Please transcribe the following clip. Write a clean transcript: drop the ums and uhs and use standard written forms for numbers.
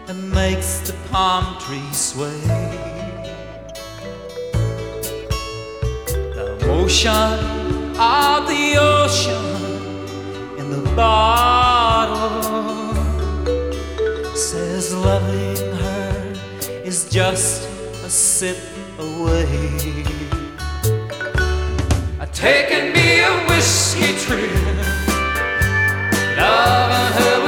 and makes the palm trees sway. The motion of the ocean in the bottle says loving her is just a sip away. Taking me a whiskey trip, loving her